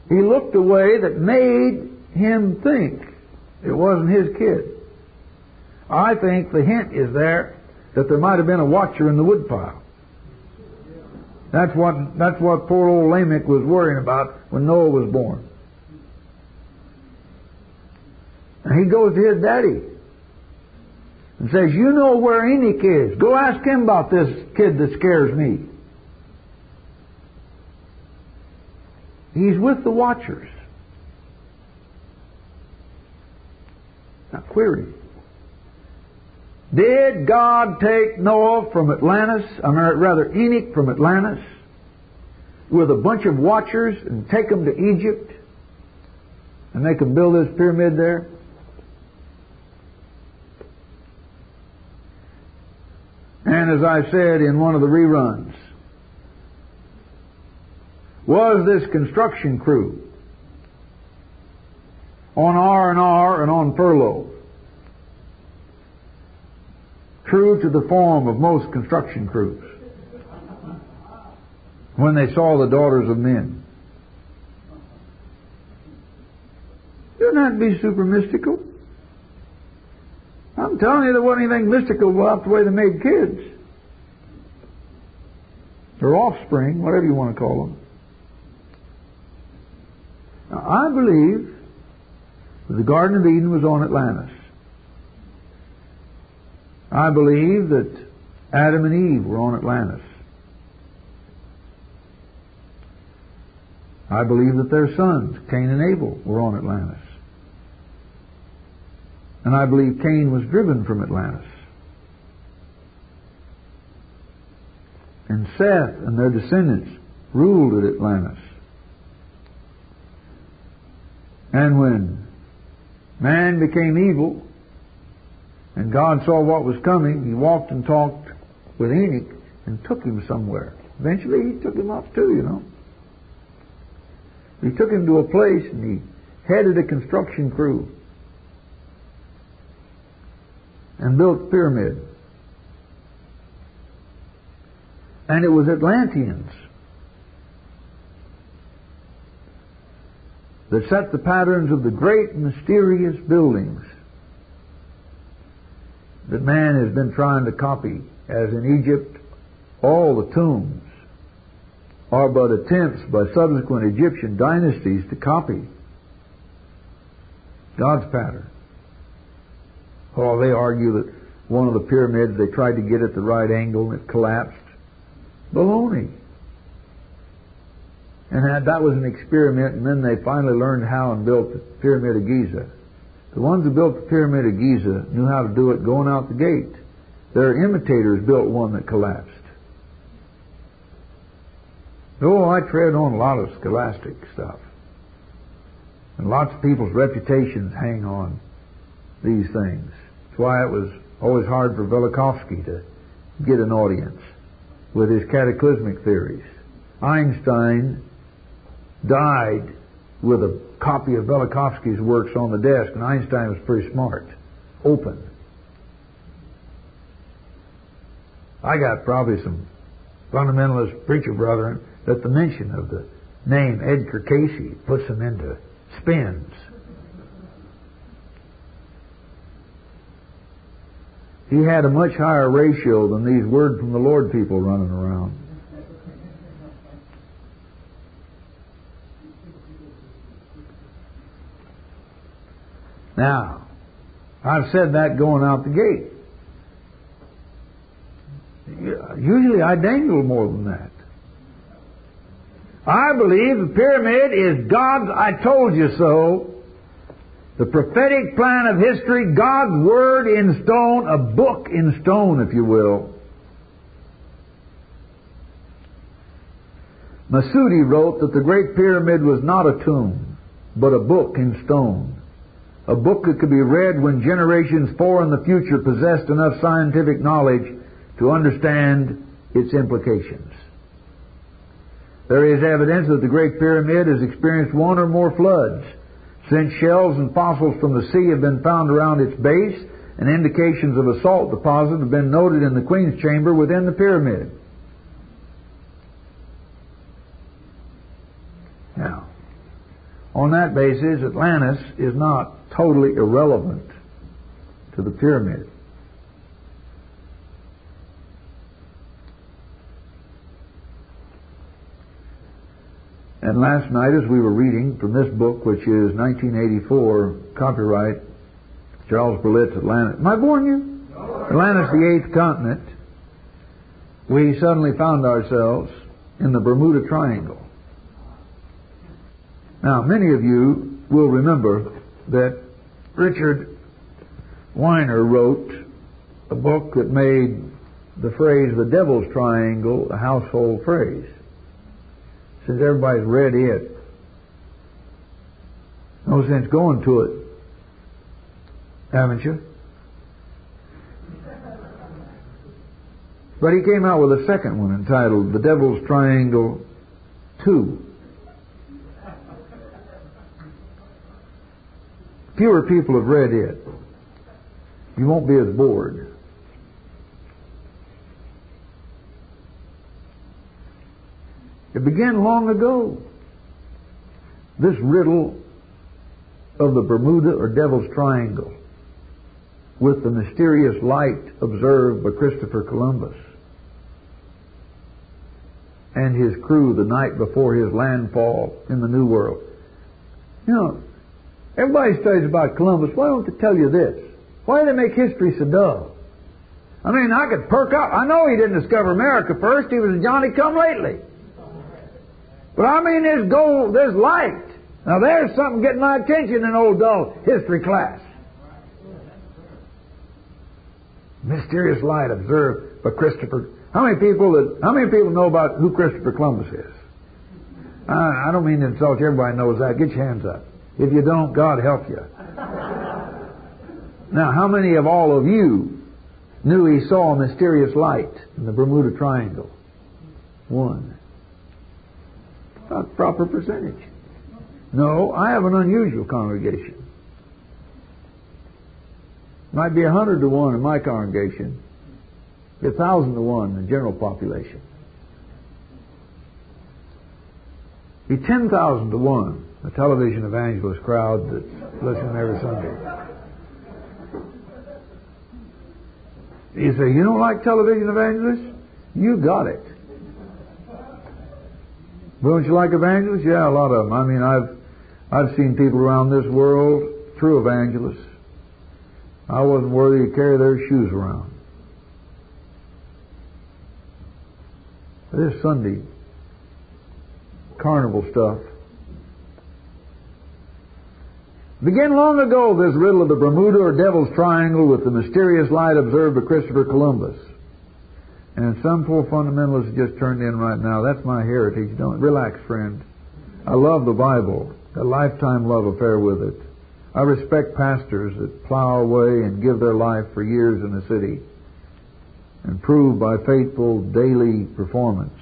He looked a way that made him think it wasn't his kid. I think the hint is there that there might have been a watcher in the woodpile. That's what poor old Lamech was worrying about when Noah was born. And he goes to his daddy and says, "You know where Enoch is. Go ask him about this kid that scares me." He's with the watchers. Now query. Did God take Noah from Atlantis, Enoch from Atlantis, with a bunch of watchers and take them to Egypt and make them build this pyramid there? And as I said in one of the reruns, was this construction crew on R&R and on furlough true to the form of most construction crews when they saw the daughters of men? Doesn't that be super mystical? I'm telling you, there wasn't anything mystical about the way they made kids. Or offspring, whatever you want to call them. Now, I believe that the Garden of Eden was on Atlantis. I believe that Adam and Eve were on Atlantis. I believe that their sons, Cain and Abel, were on Atlantis. And I believe Cain was driven from Atlantis. And Seth and their descendants ruled at Atlantis. And when man became evil, and God saw what was coming, He walked and talked with Enoch and took him somewhere. Eventually He took him up too, you know. He took him to a place and He headed a construction crew and built the pyramid. And it was Atlanteans that set the patterns of the great mysterious buildings that man has been trying to copy, as in Egypt, all the tombs are but attempts by subsequent Egyptian dynasties to copy God's pattern. Oh, they argue that one of the pyramids they tried to get at the right angle and it collapsed. Baloney. And that was an experiment, and then they finally learned how and built the Pyramid of Giza. The ones who built the Pyramid of Giza knew how to do it going out the gate. Their imitators built one that collapsed. Oh, I tread on a lot of scholastic stuff. And lots of people's reputations hang on these things. That's why it was always hard for Velikovsky to get an audience with his cataclysmic theories. Einstein died with a copy of Velikovsky's works on the desk, and Einstein was pretty smart. Open. I got probably some fundamentalist preacher brethren that the mention of the name Edgar Cayce puts them into spins. He had a much higher ratio than these Word from the Lord people running around. Now, I've said that going out the gate. Usually I dangle more than that. I believe the pyramid is God's I told you so. The prophetic plan of history, God's Word in stone, a book in stone, if you will. Masudi wrote that the Great Pyramid was not a tomb, but a book in stone. A book that could be read when generations far in the future possessed enough scientific knowledge to understand its implications. There is evidence that the Great Pyramid has experienced one or more floods, since shells and fossils from the sea have been found around its base, and indications of a salt deposit have been noted in the Queen's Chamber within the pyramid. Now, On that basis, Atlantis is not totally irrelevant to the pyramid. And last night, as we were reading from this book, which is 1984, copyright Charles Berlitz, Atlantis. Am I boring you? Atlantis, the eighth continent. We suddenly found ourselves in the Bermuda Triangle. Now, many of you will remember that Richard Weiner wrote a book that made the phrase, the Devil's Triangle, a household phrase. Since everybody's read it, no sense going to it, haven't you? But he came out with a second one entitled The Devil's Triangle 2. Fewer people have read it. You won't be as bored. It began long ago. This riddle of the Bermuda or Devil's Triangle with the mysterious light observed by Christopher Columbus and his crew the night before his landfall in the New World. You know, everybody studies about Columbus. Why don't they tell you this? Why do they make history so dull? I mean, I could perk up. I know he didn't discover America first. He was a Johnny-come-lately. But I mean, there's light. Now there's something getting my attention in old dull history class. Mysterious light observed by Christopher. How many people know about who Christopher Columbus is? I don't mean to insult you. Everybody knows that. Get your hands up. If you don't, God help you. Now, how many of all of you knew he saw a mysterious light in the Bermuda Triangle? One. Not a proper percentage. No, I have an unusual congregation. Might be 100 to 1 in my congregation. 1,000 to 1 in the general population. Be 10,000 to 1 the television evangelist crowd that's listening every Sunday. You say, you don't like television evangelists? You got it. Don't you like evangelists? Yeah, a lot of them. I mean, I've seen people around this world through evangelists. I wasn't worthy to carry their shoes around. This Sunday carnival stuff. Began long ago, this riddle of the Bermuda or Devil's Triangle with the mysterious light observed by Christopher Columbus. And some poor fundamentalist just turned in right now. That's my heritage. Don't relax, friend. I love the Bible. A lifetime love affair with it. I respect pastors that plow away and give their life for years in the city and prove by faithful daily performance.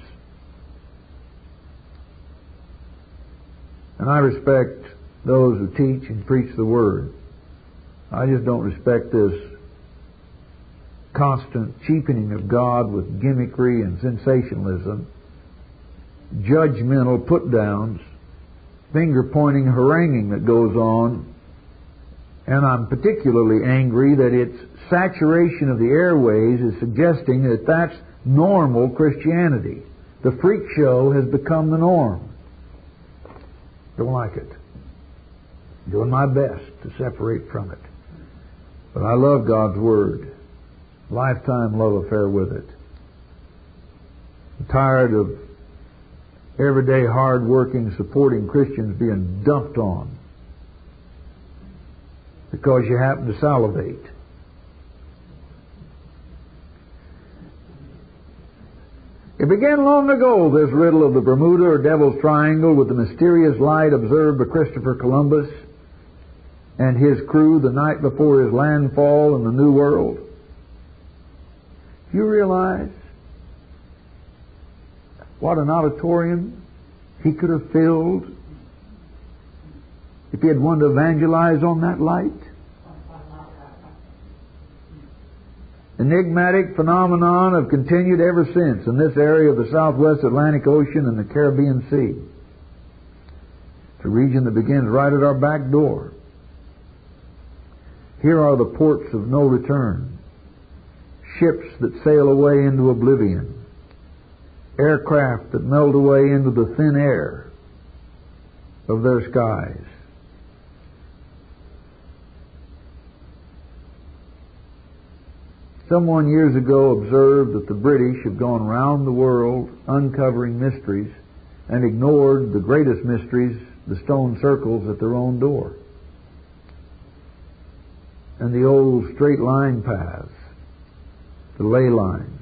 And I respect those who teach and preach the Word. I just don't respect this constant cheapening of God with gimmickry and sensationalism, judgmental put-downs, finger-pointing haranguing that goes on. And I'm particularly angry that its saturation of the airways is suggesting that that's normal Christianity. The freak show has become the norm. Don't like it. Doing my best to separate from it. But I love God's Word. Lifetime love affair with it. I'm tired of everyday hard-working, supporting Christians being dumped on because you happen to salivate. It began long ago, this riddle of the Bermuda or Devil's Triangle with the mysterious light observed by Christopher Columbus and his crew the night before his landfall in the New World. You realize what an auditorium he could have filled if he had wanted to evangelize on that light? Enigmatic phenomenon have continued ever since in this area of the southwest Atlantic Ocean and the Caribbean Sea. a region that begins right at our back door. Here are the ports of no return, ships that sail away into oblivion, aircraft that melt away into the thin air of their skies. Someone years ago observed that the British have gone round the world uncovering mysteries and ignored the greatest mysteries, the stone circles at their own door, and the old straight line paths, the ley lines.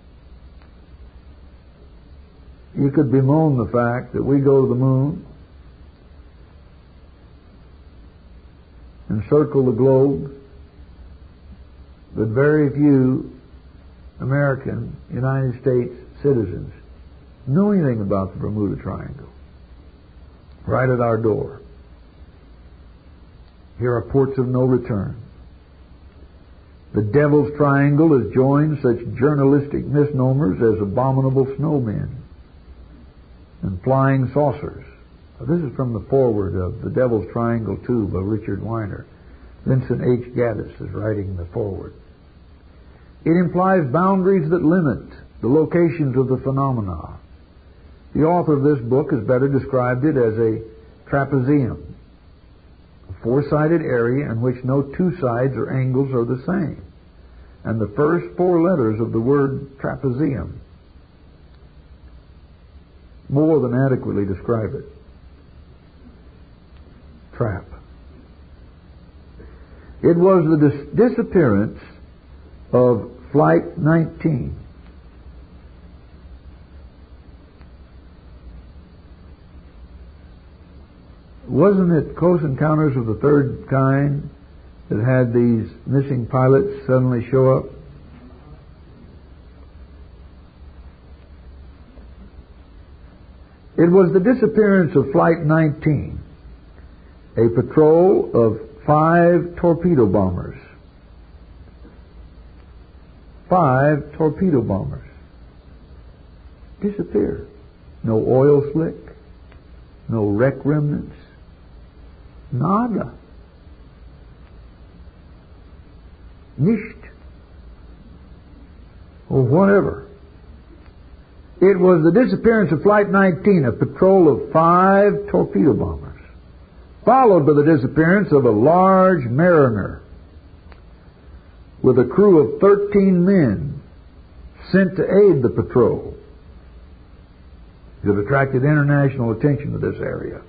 You could bemoan the fact that we go to the moon and circle the globe, but very few American, United States citizens know anything about the Bermuda Triangle. Right at our door. Here are ports of no return. The Devil's Triangle has joined such journalistic misnomers as abominable snowmen and flying saucers. This is from the foreword of The Devil's Triangle 2 by Richard Weiner. Vincent H. Gaddis is writing the foreword. It implies boundaries that limit the locations of the phenomena. The author of this book has better described it as a trapezium, a four-sided area in which no two sides or angles are the same, and the first four letters of the word trapezium more than adequately describe it. Trap. It was the disappearance of Flight 19. Wasn't it Close Encounters of the Third Kind that had these missing pilots suddenly show up? It was the disappearance of Flight 19, a patrol of 5 torpedo bombers. 5 torpedo bombers disappeared. No oil slick, no wreck remnants, nada. Nicht. Or whatever. It was the disappearance of Flight 19, a patrol of 5 torpedo bombers, followed by the disappearance of a large Mariner with a crew of 13 men sent to aid the patrol. It attracted international attention to this area.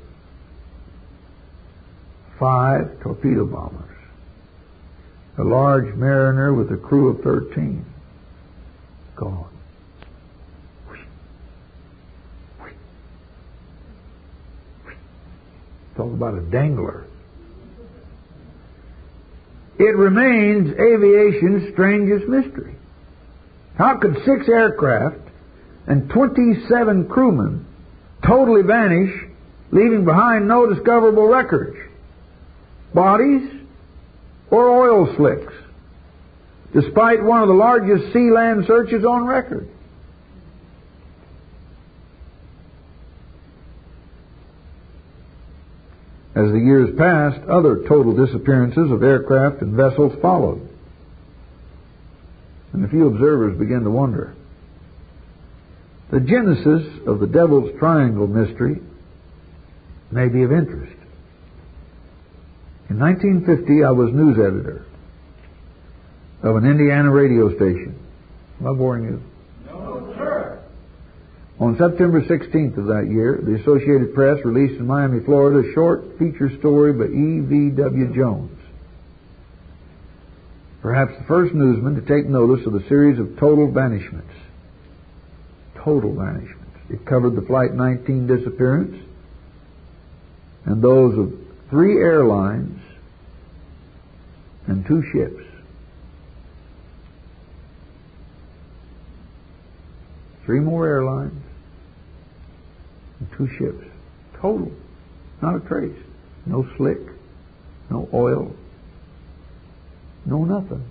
5 torpedo bombers. A large Mariner with a crew of 13. Gone. Talk about a dangler. It remains aviation's strangest mystery. How could 6 aircraft and 27 crewmen totally vanish, leaving behind no discoverable wreckage, bodies, or oil slicks, despite one of the largest sea-land searches on record? As the years passed, other total disappearances of aircraft and vessels followed. And a few observers began to wonder. The genesis of the Devil's Triangle mystery may be of interest. In 1950, I was news editor of an Indiana radio station. Am I boring you? No, sir. On September 16th of that year, the Associated Press released in Miami, Florida, a short feature story by E.V.W. Jones. Perhaps the first newsman to take notice of a series of total vanishments. Total vanishments. It covered the Flight 19 disappearance and those of 3 airlines and 2 ships. 3 more airlines and 2 ships. Total. Not a trace. No slick. No oil. No nothing.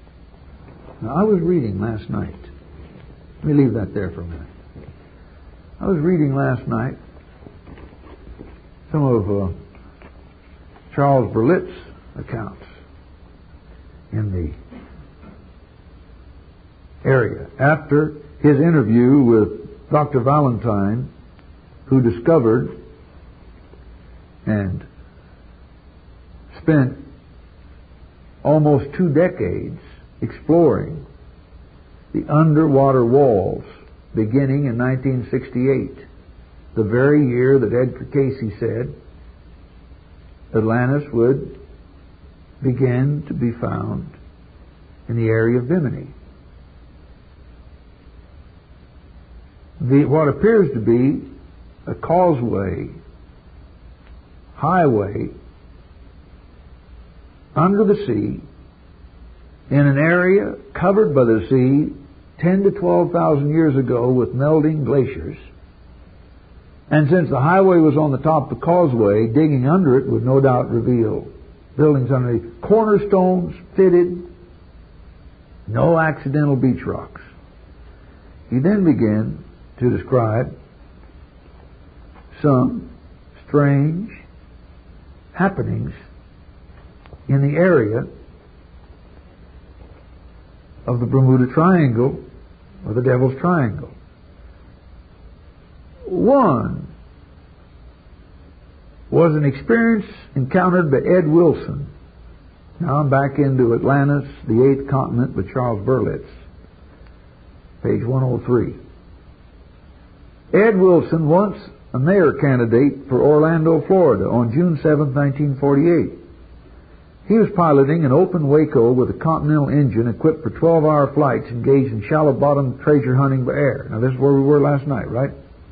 Now, I was reading last night. Let me leave that there for a minute. I was reading last night some of Charles Berlitz's accounts in the area after his interview with Dr. Valentine, who discovered and spent almost 2 decades exploring the underwater walls beginning in 1968, the very year that Edgar Cayce said Atlantis would begin to be found in the area of Bimini. What appears to be a causeway, highway, under the sea, in an area covered by the sea 10 to 12,000 years ago with melting glaciers. And since the highway was on the top of the causeway, digging under it would no doubt reveal buildings underneath. Cornerstones fitted, no accidental beach rocks. He then began to describe some strange happenings in the area of the Bermuda Triangle, or the Devil's Triangle. One was an experience encountered by Ed Wilson. Now I'm back into Atlantis, the Eighth Continent, by Charles Berlitz, page 103. Ed Wilson, once a mayor candidate for Orlando, Florida, on June 7, 1948. He was piloting an open Waco with a Continental engine equipped for 12-hour flights engaged in shallow-bottom treasure hunting by air. Now, this is where we were last night, right?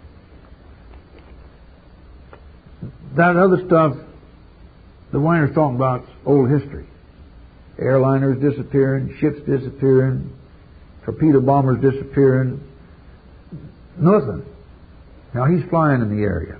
That other stuff the Weiner's talking about is old history. Airliners disappearing, ships disappearing, torpedo bombers disappearing. Nothing. Now, he's flying in the area.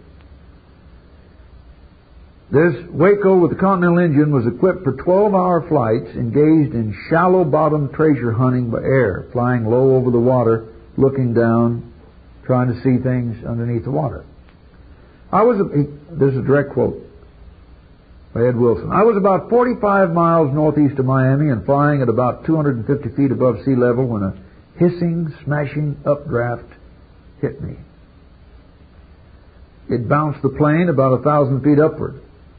This Waco with the Continental engine was equipped for 12-hour flights engaged in shallow-bottom treasure hunting by air, flying low over the water, looking down, trying to see things underneath the water. This is a direct quote by Ed Wilson. I was about 45 miles northeast of Miami and flying at about 250 feet above sea level when a hissing, smashing updraft hit me. It bounced the plane about 1,000 feet upward.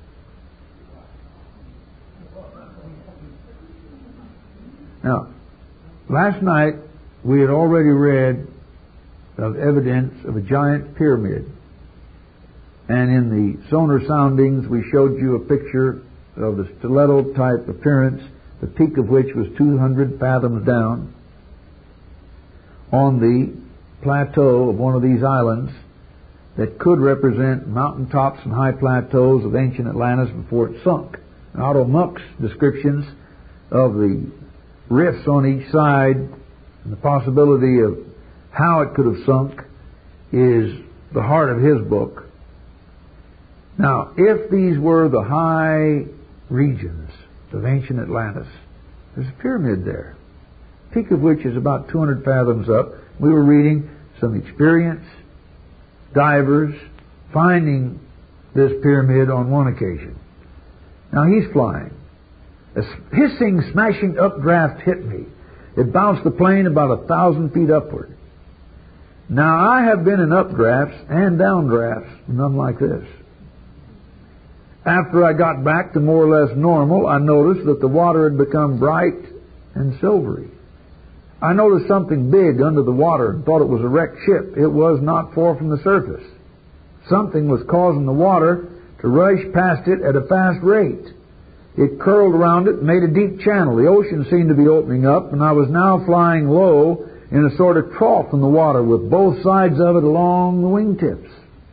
Now, last night we had already read of evidence of a giant pyramid. And in the sonar soundings we showed you a picture of the stiletto-type appearance, the peak of which was 200 fathoms down on the plateau of one of these islands that could represent mountaintops and high plateaus of ancient Atlantis before it sunk. And Otto Muck's descriptions of the rifts on each side and the possibility of how it could have sunk is the heart of his book. Now, if these were the high regions of ancient Atlantis, there's a pyramid there, peak of which is about 200 fathoms up. We were reading some experienced divers finding this pyramid on one occasion. Now he's flying. A hissing, smashing updraft hit me. It bounced the plane about 1,000 feet upward. Now I have been in updrafts and downdrafts, none like this. After I got back to more or less normal, I noticed that the water had become bright and silvery. I noticed something big under the water and thought it was a wrecked ship. It was not far from the surface. Something was causing the water to rush past it at a fast rate. It curled around it and made a deep channel. The ocean seemed to be opening up, and I was now flying low in a sort of trough in the water with both sides of it along the wingtips.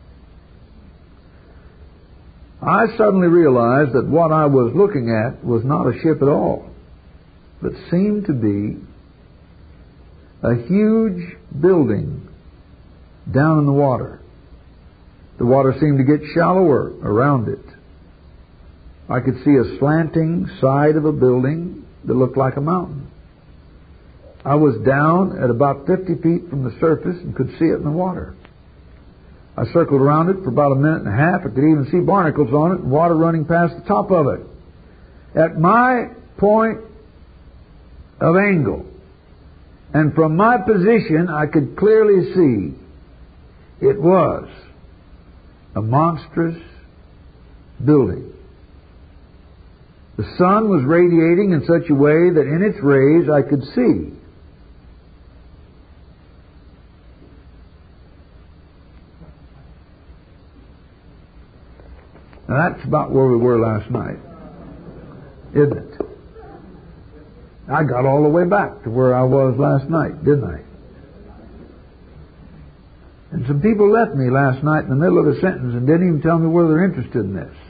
I suddenly realized that what I was looking at was not a ship at all, but seemed to be a huge building down in the water. The water seemed to get shallower around it. I could see a slanting side of a building that looked like a mountain. I was down at about 50 feet from the surface and could see it in the water. I circled around it for about a minute and a half. I could even see barnacles on it and water running past the top of it. At my point of angle, and from my position, I could clearly see it was a monstrous building. The sun was radiating in such a way that in its rays I could see. Now that's about where we were last night, isn't it? I got all the way back to where I was last night, didn't I? And some people left me last night in the middle of a sentence and didn't even tell me whether they're interested in this.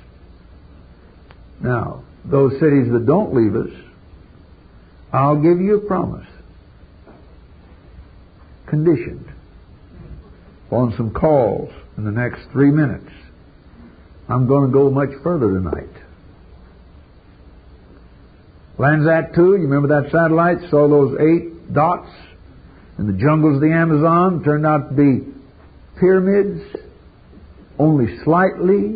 Now, those cities that don't leave us, I'll give you a promise, conditioned on some calls in the next 3 minutes. I'm going to go much further tonight. Landsat 2, you remember that satellite, saw those 8 dots in the jungles of the Amazon, turned out to be pyramids, only slightly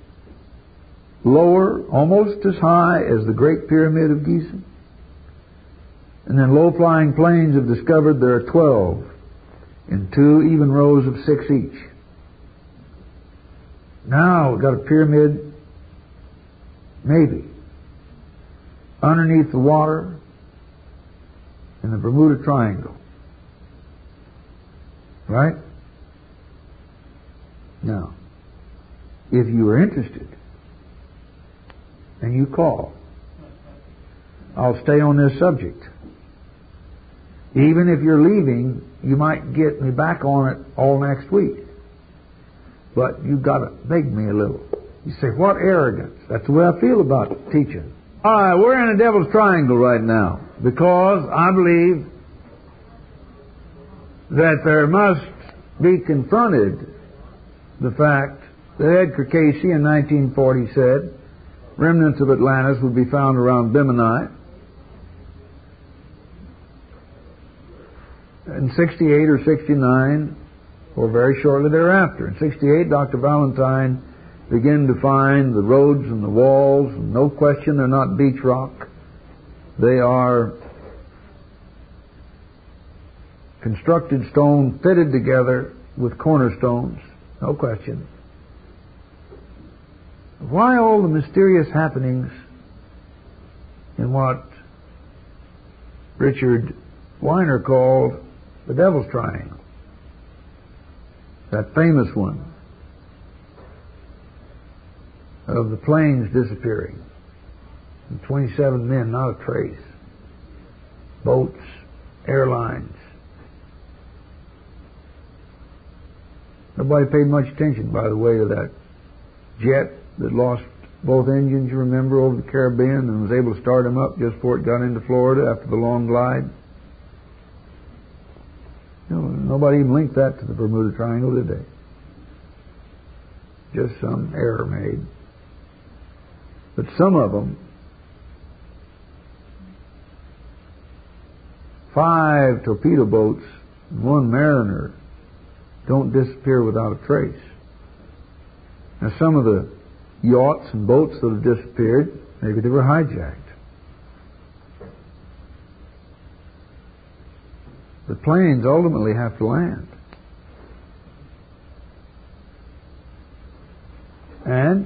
lower, almost as high as the Great Pyramid of Giza. And then low-flying planes have discovered there are 12 in 2 even rows of 6 each. Now we've got a pyramid, maybe, underneath the water in the Bermuda Triangle. Right? Now, if you are interested, and you call, I'll stay on this subject. Even if you're leaving, you might get me back on it all next week. But you've got to beg me a little. You say, what arrogance. That's the way I feel about teaching. All right, we're in a devil's triangle right now because I believe that there must be confronted the fact that Edgar Cayce in 1940 said remnants of Atlantis would be found around Bimini. In 68 or 69, or very shortly thereafter. In 68, Dr. Valentine began to find the roads and the walls, and no question they're not beach rock. They are constructed stone fitted together with cornerstones, no question. Why all the mysterious happenings in what Richard Weiner called the Devil's Triangle? That famous one of the planes disappearing. And 27 men, not a trace. Boats, airlines. Nobody paid much attention, by the way, to that jet that lost both engines, you remember, over the Caribbean and was able to start them up just before it got into Florida after the long glide. You know, nobody even linked that to the Bermuda Triangle, did they? Just some error made. But some of them, 5 torpedo boats and 1 mariner, don't disappear without a trace. Now, some of the yachts and boats that have disappeared, maybe they were hijacked. The planes ultimately have to land. And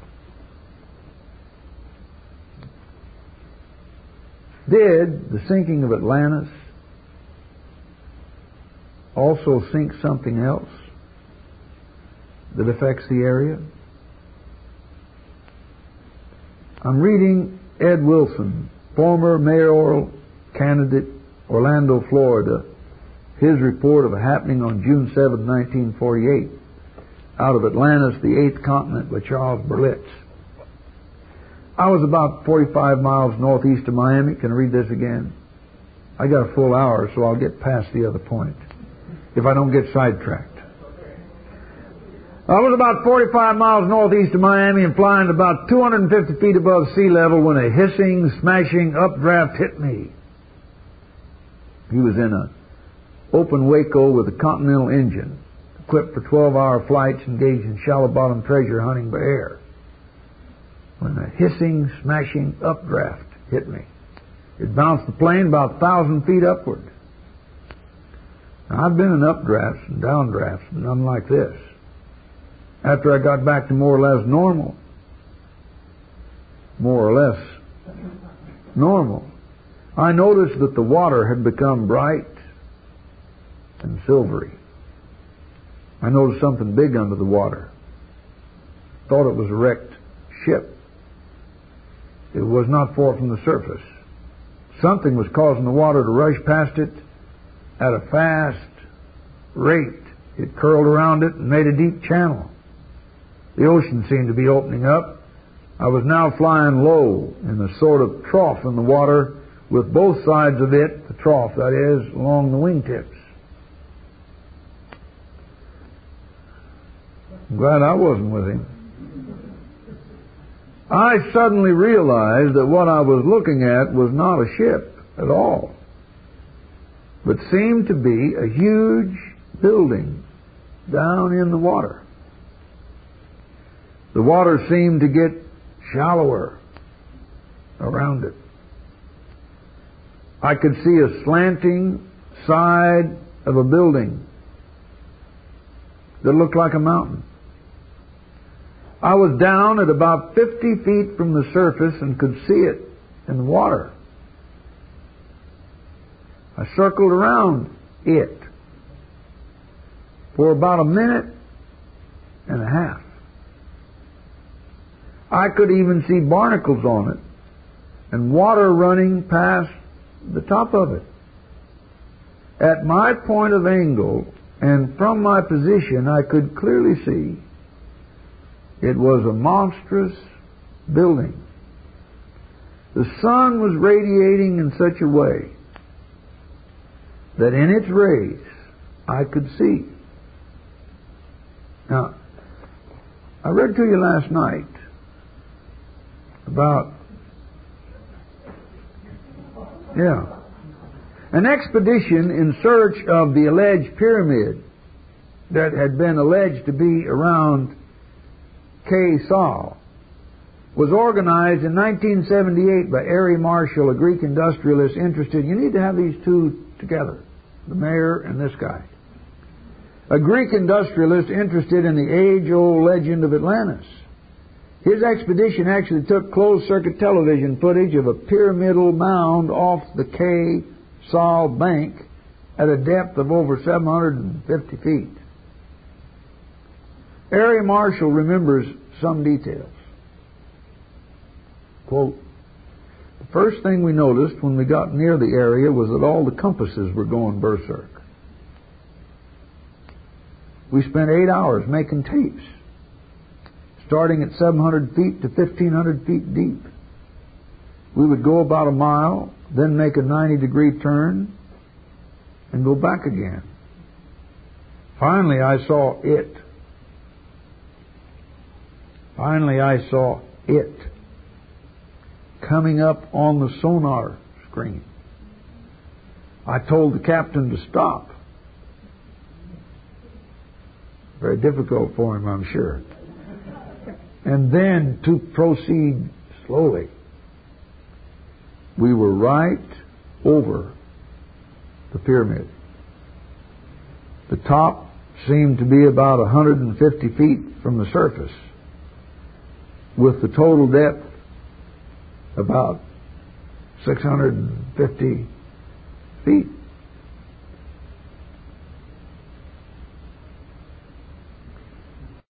did the sinking of Atlantis also sink something else that affects the area? I'm reading Ed Wilson, former mayoral candidate, Orlando, Florida, his report of a happening on June 7, 1948, out of Atlantis, the Eighth Continent, by Charles Berlitz. I was about 45 miles northeast of Miami. Can I read this again? I got a full hour, so I'll get past the other point, if I don't get sidetracked. I was about 45 miles northeast of Miami and flying about 250 feet above sea level when a hissing, smashing updraft hit me. He was in an open Waco with a Continental engine, equipped for 12-hour flights, engaged in shallow-bottom treasure hunting by air, when a hissing, smashing updraft hit me. It bounced the plane about 1,000 feet upward. Now, I've been in updrafts and downdrafts, none like this. After I got back to more or less normal, I noticed that the water had become bright and silvery. I noticed something big under the water. Thought it was a wrecked ship. It was not far from the surface. Something was causing the water to rush past it at a fast rate. It curled around it and made a deep channel. The ocean seemed to be opening up. I was now flying low in a sort of trough in the water with both sides of it, the trough that is, along the wingtips. I'm glad I wasn't with him. I suddenly realized that what I was looking at was not a ship at all, but seemed to be a huge building down in the water. The water seemed to get shallower around it. I could see a slanting side of a building that looked like a mountain. I was down at about 50 feet from the surface and could see it in the water. I circled around it for about a minute and a half. I could even see barnacles on it and water running past the top of it. At my point of angle and from my position, I could clearly see it was a monstrous building. The sun was radiating in such a way that in its rays I could see. Now, I read to you last night about an expedition in search of the alleged pyramid that had been alleged to be around Khe Sal was organized in 1978 by Ari Marshall, a Greek industrialist interested. You need to have these two together, the mayor and this guy. A Greek industrialist interested in the age-old legend of Atlantis. His expedition actually took closed-circuit television footage of a pyramidal mound off the Khe Sal bank at a depth of over 750 feet. Ari Marshall remembers some details. Quote, the first thing we noticed when we got near the area was that all the compasses were going berserk. We spent 8 hours making tapes, starting at 700 feet to 1,500 feet deep. We would go about a mile, then make a 90-degree turn, and go back again. Finally, I saw it. Coming up on the sonar screen. I told the captain to stop. Very difficult for him, I'm sure. And then to proceed slowly. We were right over the pyramid. The top seemed to be about 150 feet from the surface, with the total depth about 650 feet.